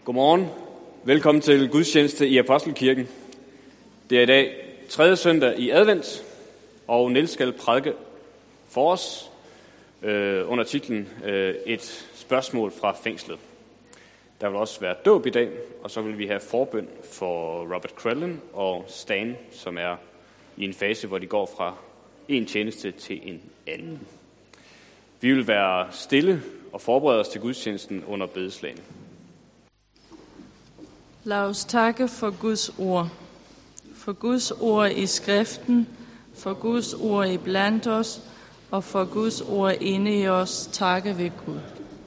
Godmorgen. Velkommen til gudstjeneste i Apostelkirken. Det er i dag 3. søndag i advent, og Niels skal prædike for os under titlen Et spørgsmål fra fængslet. Der vil også være dåb i dag, og så vil vi have forbøn for Robert Crellin og Stan, som er i en fase, hvor de går fra en tjeneste til en anden. Vi vil være stille og forberede os til gudstjenesten under bedeslagene. Lad os takke for Guds ord. For Guds ord i skriften, for Guds ord i blandt os, og for Guds ord inde i os, takker vi Gud.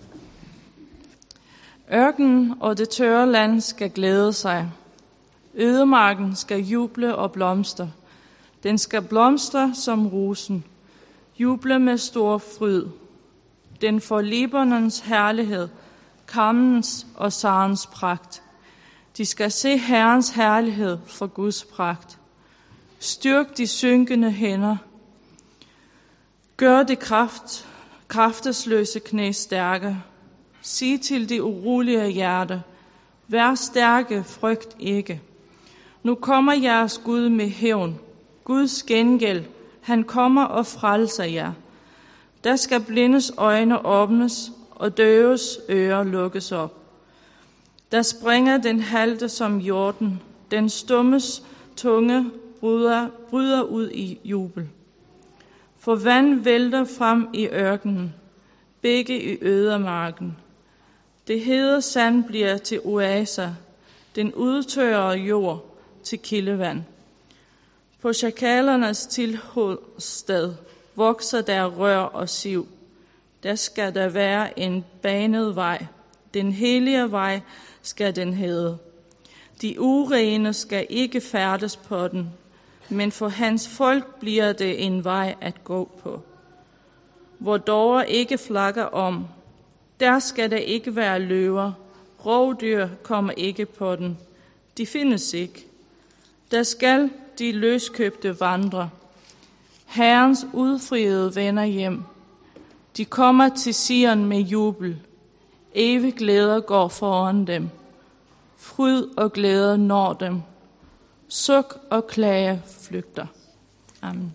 Ørkenen og det tørre land skal glæde sig. Ødemarken skal juble og blomstre. Den skal blomstre som rosen, juble med stor fryd. Den får Libanons herlighed, Karmens og Sarens pragt. De skal se Herrens herlighed for Guds pragt. Styrk de synkende hænder. Gør det kraftesløse knæ stærke. Sig til de urolige hjerte, vær stærke, frygt ikke. Nu kommer jeres Gud med hævn. Guds gengæld, han kommer og frelser jer. Der skal blindes øjne åbnes, og døves ører lukkes op. Der springer den halte som jorden, den stummes tunge bryder ud i jubel. For vand vælter frem i ørkenen, begge i ødemarken. Det hede sand bliver til oaser, den udtørrede jord til kildevand. På sjakalernes tilholdssted vokser der rør og siv. Der skal der være en banet vej. Den hellige vej skal den hedde. De urene skal ikke færdes på den, men for hans folk bliver det en vej at gå på. Hvor dårer ikke flakker om, der skal der ikke være løver. Rovdyr kommer ikke på den. De findes ikke. Der skal de løskøbte vandre. Herrens udfriede vender hjem. De kommer til Sion med jubel. Evig glæder går foran dem. Fryd og glæde når dem. Suk og klage flygter. Amen.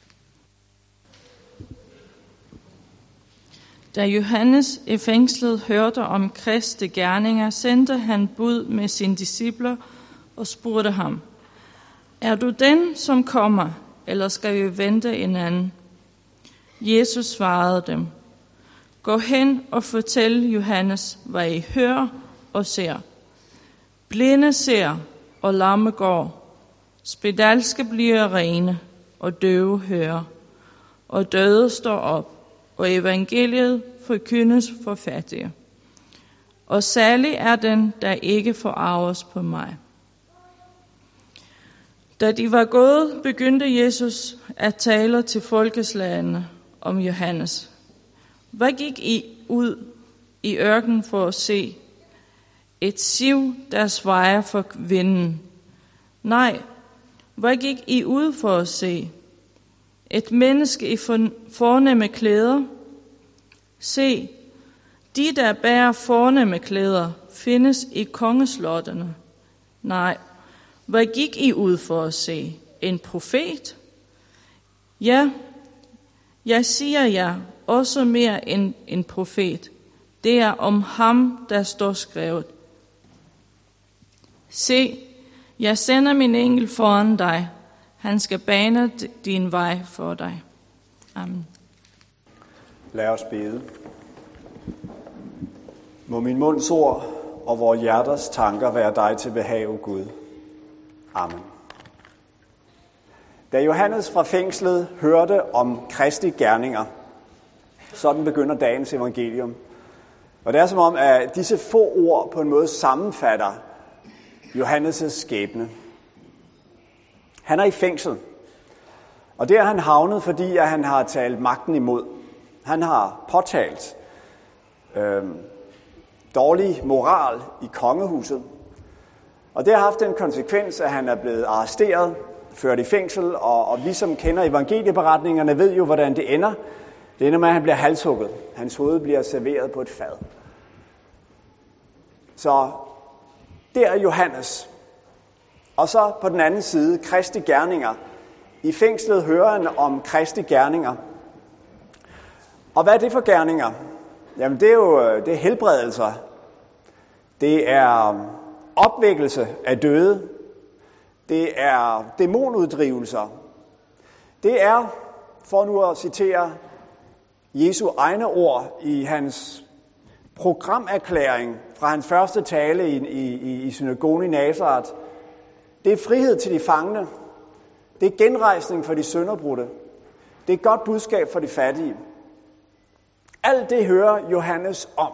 Da Johannes i fængslet hørte om Kristi gerninger, sendte han bud med sine discipler og spurgte ham: Er du den, som kommer, eller skal vi vente en anden? Jesus svarede dem: Gå hen og fortæl Johannes, hvad I hører og ser. Blinde ser, og lamme går. Spedalske bliver rene, og døve hører. Og døde står op, og evangeliet forkyndes for fattige. Og særlig er den, der ikke forarves på mig. Da de var gået, begyndte Jesus at tale til folkeslagene om Johannes. Hvad gik I ud i ørkenen for at se? Et siv, der svejer for vinden. Nej, hvad gik I ud for at se? Et menneske i fornemme klæder? Se, de der bærer fornemme klæder, findes i kongeslottene. Nej, hvad gik I ud for at se? En profet? Ja, jeg siger jer, også mere end en profet. Det er om ham, der står skrevet. Se, jeg sender min engel foran dig. Han skal bane din vej for dig. Amen. Lad os bede. Må min munds ord og vores hjerters tanker være dig til behag, Gud. Amen. Da Johannes fra fængslet hørte om Kristi gerninger, sådan begynder dagens evangelium. Og det er som om, at disse få ord på en måde sammenfatter Johannes' skæbne. Han er i fængsel, og det er han havnet, fordi at han har talt magten imod. Han har påtalt dårlig moral i kongehuset, og det har haft den konsekvens, at han er blevet arresteret, ført i fængsel, og vi som kender evangelieberetningerne ved jo, hvordan det ender. Det ender med, at han bliver halshugget. Hans hoved bliver serveret på et fad. Så Det er Johannes. Og så på den anden side, Kristi gerninger. I fængslet hører han om Kristi gerninger. Og hvad er det for gerninger? Jamen det er helbredelser. Det er opvækkelse af døde. Det er dæmonuddrivelser. Det er, for nu at citere Jesu egne ord i hans programerklæring fra hans første tale i synagogen i Nazareth. Det er frihed til de fangne. Det er genrejsning for de synderbrudte. Det er et godt budskab for de fattige. Alt det hører Johannes om.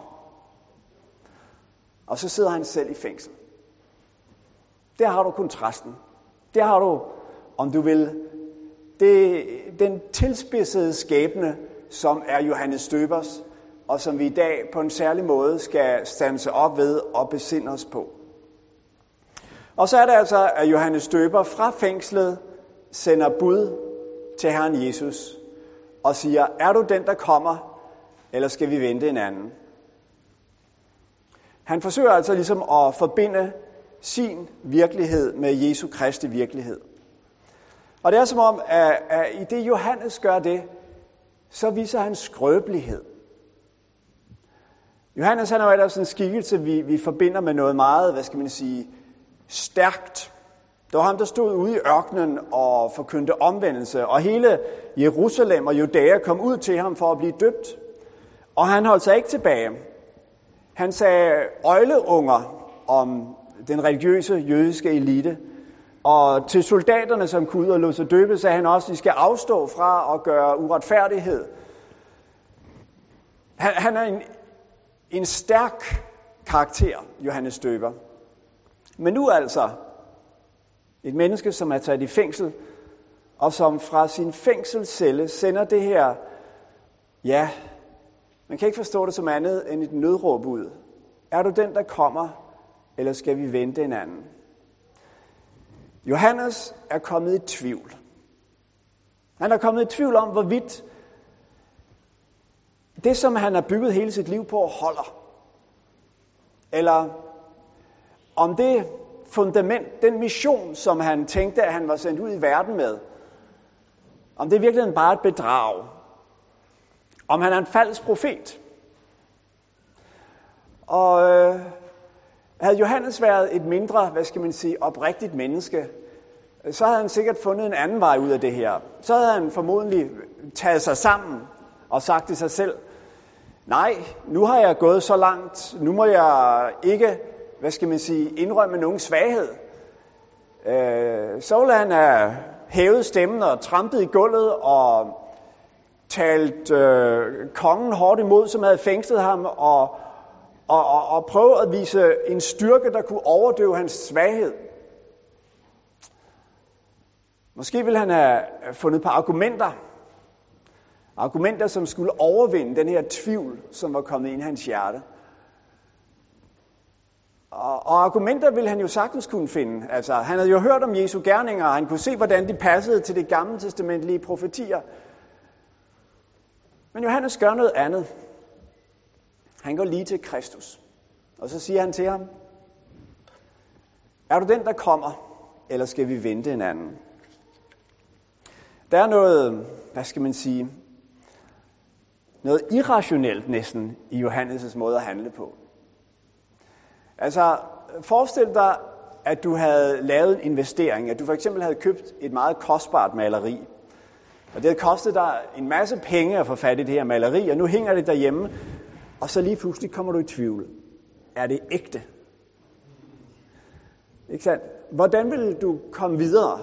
Og så sidder han selv i fængsel. Der har du kontrasten. Der har du, om du vil, den tilspidsede skæbne, som er Johannes Døbers, og som vi i dag på en særlig måde skal standse op ved og besinde os på. Og så er det altså, at Johannes Døber fra fængslet sender bud til Herren Jesus og siger, er du den, der kommer, eller skal vi vente en anden? Han forsøger altså ligesom at forbinde sin virkelighed med Jesu Kristi virkelighed. Og det er som om, at i det Johannes gør det, så viser han skrøbelighed. Johannes han er jo ellers en skikkelse, vi forbinder med noget meget, stærkt. Det var ham, der stod ude i ørkenen og forkyndte omvendelse, og hele Jerusalem og Judæa kom ud til ham for at blive døbt. Og han holdt sig ikke tilbage. Han sagde øgleunger om den religiøse jødiske elite. Og til soldaterne, som kunne ud og lod sig døbe, sagde han også, at de skal afstå fra at gøre uretfærdighed. Han er en stærk karakter, Johannes Døber. Men nu altså et menneske, som er taget i fængsel, og som fra sin fængselscelle sender det her, ja, man kan ikke forstå det som andet end et nødråb ud. Er du den, der kommer, eller skal vi vente en anden? Johannes er kommet i tvivl. Han er kommet i tvivl om, hvorvidt det, som han har bygget hele sit liv på, holder. Eller om det fundament, den mission, som han tænkte, at han var sendt ud i verden med, om det virkelig bare er et bedrag. Om han er en falsk profet. Og havde Johannes været et mindre, oprigtigt menneske, så havde han sikkert fundet en anden vej ud af det her. Så havde han formodentlig taget sig sammen og sagt til sig selv, nej, nu har jeg gået så langt, nu må jeg ikke, indrømme nogen svaghed. Så ville han have hævet stemmen og trampet i gulvet og talt kongen hårdt imod, som havde fængslet ham, og prøve at vise en styrke, der kunne overdøve hans svaghed. Måske ville han have fundet på argumenter. Argumenter, som skulle overvinde den her tvivl, som var kommet ind i hans hjerte. Og argumenter ville han jo sagtens kunne finde. Altså, han havde jo hørt om Jesu gerninger, og han kunne se, hvordan de passede til det gamle testamentlige profetier. Men Johannes gør noget andet. Han går lige til Kristus. Og så siger han til ham, er du den, der kommer, eller skal vi vente en anden? Der er noget, noget irrationelt næsten i Johannes' måde at handle på. Altså, forestil dig, at du havde lavet en investering, at du for eksempel havde købt et meget kostbart maleri. Og det havde kostet dig en masse penge at få fat i det her maleri, og nu hænger det derhjemme, og så lige pludselig kommer du i tvivl. Er det ægte? Ikke sandt? Hvordan vil du komme videre?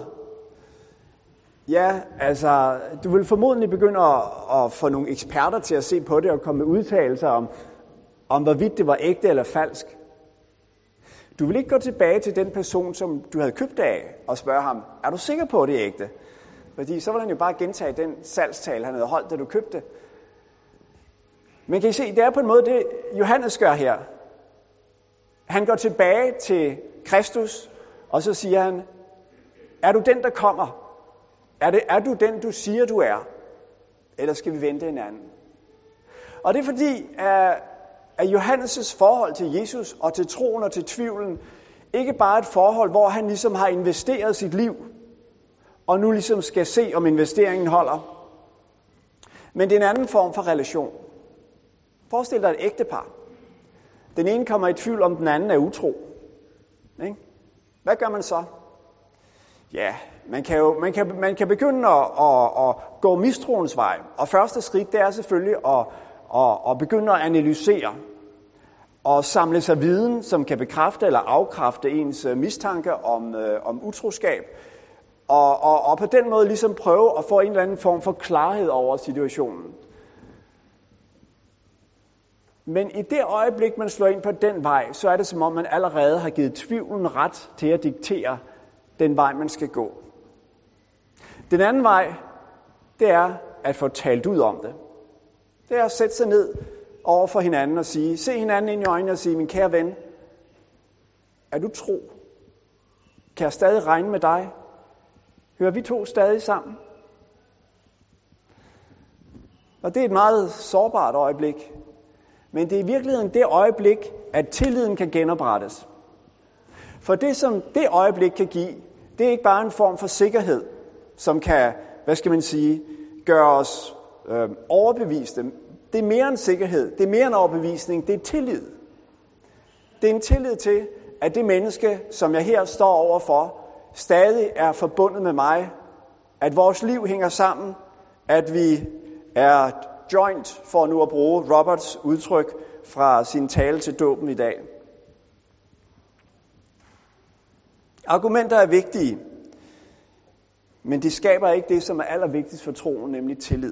Ja, altså, du vil formodentlig begynde at få nogle eksperter til at se på det og komme med udtalelser om hvorvidt det var ægte eller falsk. Du vil ikke gå tilbage til den person, som du havde købt af, og spørge ham, er du sikker på, at det er ægte? Fordi så vil han jo bare gentage den salgstale, han havde holdt, da du købte. Men kan I se, det er på en måde det, Johannes gør her. Han går tilbage til Kristus, og så siger han, er du den, der kommer? Er du den, du siger, du er? Eller skal vi vente en anden? Og det er fordi, at Johannes' forhold til Jesus og til troen og til tvivlen Ikke bare et forhold, hvor han ligesom har investeret sit liv, og nu ligesom skal se, om investeringen holder. Men det er en anden form for relation. Forestil dig et ægtepar. Den ene kommer i tvivl om, den anden er utro. Ikke? Hvad gør man så? Ja, man kan begynde at gå mistroens vej. Og første skridt, det er selvfølgelig at begynde at analysere og samle sig viden, som kan bekræfte eller afkræfte ens mistanke om utroskab. Og på den måde ligesom prøve at få en eller anden form for klarhed over situationen. Men i det øjeblik, man slår ind på den vej, så er det som om, man allerede har givet tvivlen ret til at diktere den vej, man skal gå. Den anden vej, det er at få talt ud om det. Det er at sætte sig ned over for hinanden og se hinanden ind i øjnene og sige, min kære ven, er du tro? Kan jeg stadig regne med dig? Hører vi to stadig sammen? Og det er et meget sårbart øjeblik. Men det er i virkeligheden det øjeblik, at tilliden kan genoprettes. For det, som det øjeblik kan give, det er ikke bare en form for sikkerhed, som kan, gøre os overbeviste. Det er mere en sikkerhed, det er mere en overbevisning, det er tillid. Det er en tillid til, at det menneske, som jeg her står overfor, stadig er forbundet med mig, at vores liv hænger sammen, at vi er joint, for nu at bruge Roberts udtryk fra sin tale til dåben i dag. Argumenter er vigtige, men de skaber ikke det, som er allervigtigst for troen, nemlig tillid.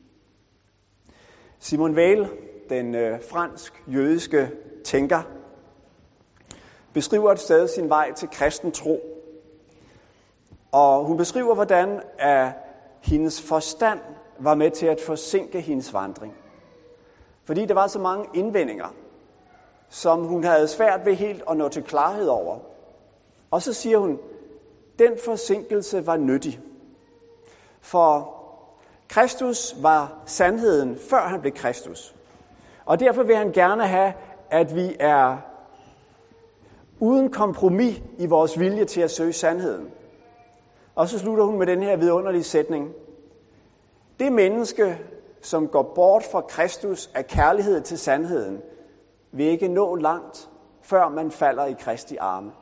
Simone Weil, den fransk-jødiske tænker, beskriver et sted sin vej til kristen tro. Og hun beskriver, hvordan hendes forstand var med til at forsinke hendes vandring. Fordi der var så mange indvendinger, som hun havde svært ved helt at nå til klarhed over. Og så siger hun, den forsinkelse var nyttig. For Kristus var sandheden, før han blev Kristus. Og derfor vil han gerne have, at vi er uden kompromis i vores vilje til at søge sandheden. Og så slutter hun med den her vidunderlige sætning. Det menneske, som går bort fra Kristus af kærlighed til sandheden, vil ikke nå langt, før man falder i Kristi arme.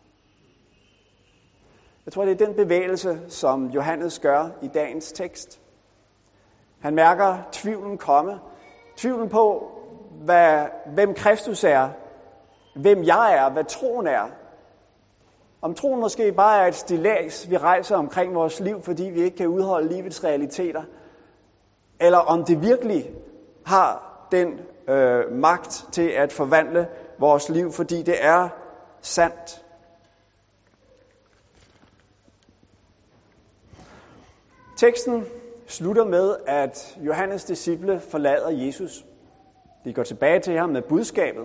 Jeg tror, det er den bevægelse, som Johannes gør i dagens tekst. Han mærker tvivlen komme. Tvivlen på, hvem Kristus er, hvem jeg er, hvad troen er. Om troen måske bare er et stillads, vi rejser omkring vores liv, fordi vi ikke kan udholde livets realiteter. Eller om det virkelig har den magt til at forvandle vores liv, fordi det er sandt. Teksten slutter med, at Johannes' disciple forlader Jesus. De går tilbage til ham med budskabet.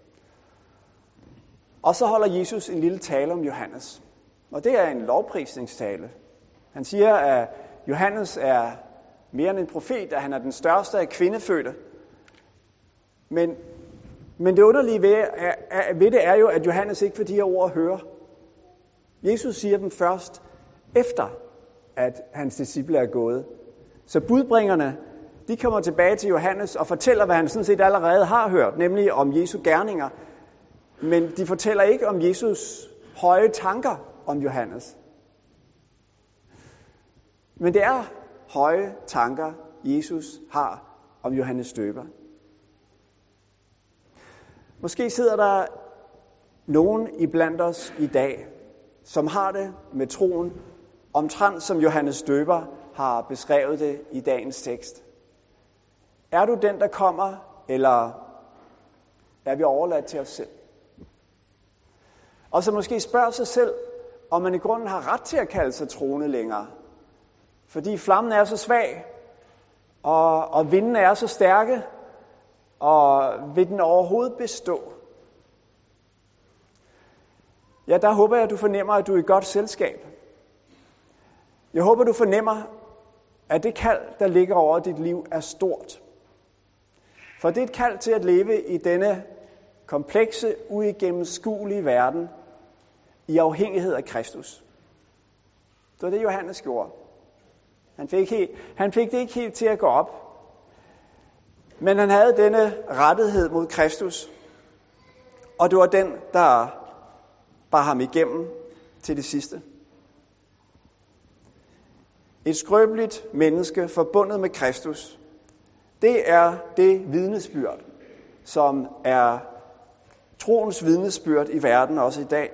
Og så holder Jesus en lille tale om Johannes. Og det er en lovprisningstale. Han siger, at Johannes er mere end en profet, at han er den største af kvindefødte. Men det underlige ved det er jo, at Johannes ikke får de her ord at høre. Jesus siger dem først efter, at hans disciple er gået. Så budbringerne, de kommer tilbage til Johannes og fortæller, hvad han sådan set allerede har hørt, nemlig om Jesu gerninger. Men de fortæller ikke om Jesus høje tanker om Johannes. Men det er høje tanker, Jesus har om Johannes Døber. Måske sidder der nogen iblandt os i dag, som har det med troen, omtrent som Johannes Døber har beskrevet det i dagens tekst. Er du den, der kommer, eller er vi overladt til os selv? Og så måske spørger sig selv, om man i grunden har ret til at kalde sig troende længere. Fordi flammen er så svag, og vinden er så stærke, og vil den overhovedet bestå? Ja, der håber jeg, at du fornemmer, at du er i godt selskab. Jeg håber, du fornemmer, at det kald, der ligger over dit liv, er stort. For det er et kald til at leve i denne komplekse, uigennemskuelige verden, i afhængighed af Kristus. Det var det, Johannes gjorde. Han fik det ikke helt til at gå op. Men han havde denne rettighed mod Kristus. Og det var den, der bar ham igennem til det sidste. Et skrøbeligt menneske forbundet med Kristus, det er det vidnesbyrd, som er troens vidnesbyrd i verden også i dag.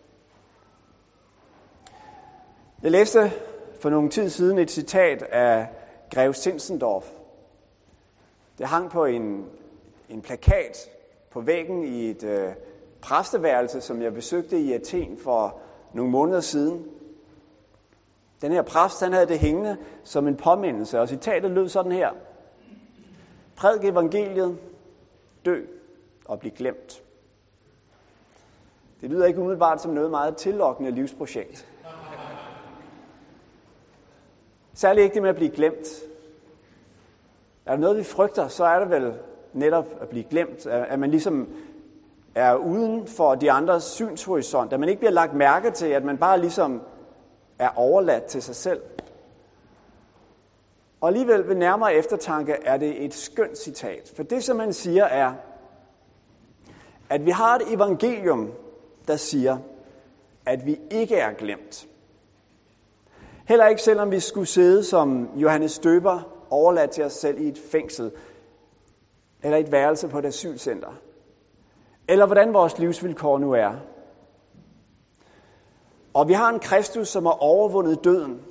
Jeg læste for nogle tid siden et citat af Grev Zinzendorf. Det hang på en plakat på væggen i et præsteværelse, som jeg besøgte i Athen for nogle måneder siden. Den her præst, han havde det hængende som en påmindelse, og citatet lød sådan her: Prædik evangeliet, dø og bliv glemt. Det lyder ikke umiddelbart som noget meget tillokkende livsprojekt. Særligt ikke det med at blive glemt. Er der noget, vi frygter, så er det vel netop at blive glemt. At man ligesom er uden for de andres synshorisont. At man ikke bliver lagt mærke til, at man bare ligesom er overladt til sig selv. Og alligevel ved nærmere eftertanke er det et skønt citat. For det, som man siger, er, at vi har et evangelium, der siger, at vi ikke er glemt. Heller ikke selvom vi skulle sidde som Johannes Døber, overladt til os selv i et fængsel, eller et værelse på et asylcenter, eller hvordan vores livsvilkår nu er. Og vi har en Kristus, som har overvundet døden.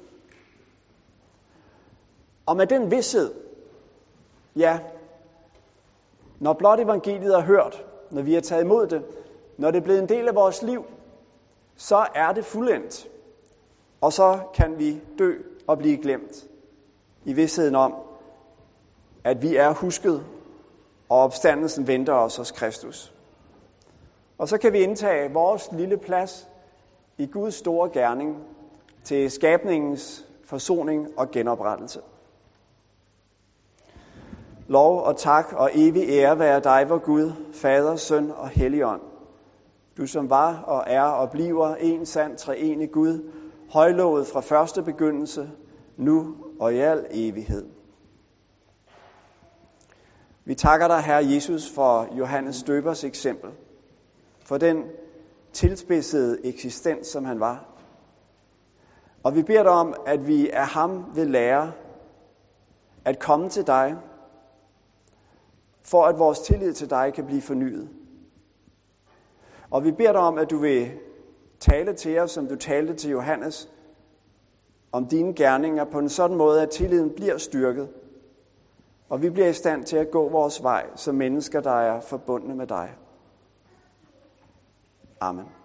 Og med den vished, ja, når blot evangeliet er hørt, når vi har taget imod det, når det er blevet en del af vores liv, så er det fuldendt. Og så kan vi dø og blive glemt i vidstheden om, at vi er husket, og opstandelsen venter os hos Kristus. Og så kan vi indtage vores lille plads i Guds store gerning til skabningens forsoning og genoprettelse. Lov og tak og evig ære være dig, vor Gud, Fader, Søn og Helligånd. Du som var og er og bliver en sand treenig Gud, højlovet fra første begyndelse, nu og i al evighed. Vi takker dig, Herre Jesus, for Johannes Døbers eksempel, for den tilspidsede eksistens, som han var. Og vi beder dig om, at vi af ham vil lære at komme til dig, for at vores tillid til dig kan blive fornyet. Og vi beder dig om, at du vil tale til os, som du talte til Johannes, om dine gerninger på en sådan måde, at tilliden bliver styrket, og vi bliver i stand til at gå vores vej som mennesker, der er forbundne med dig. Amen.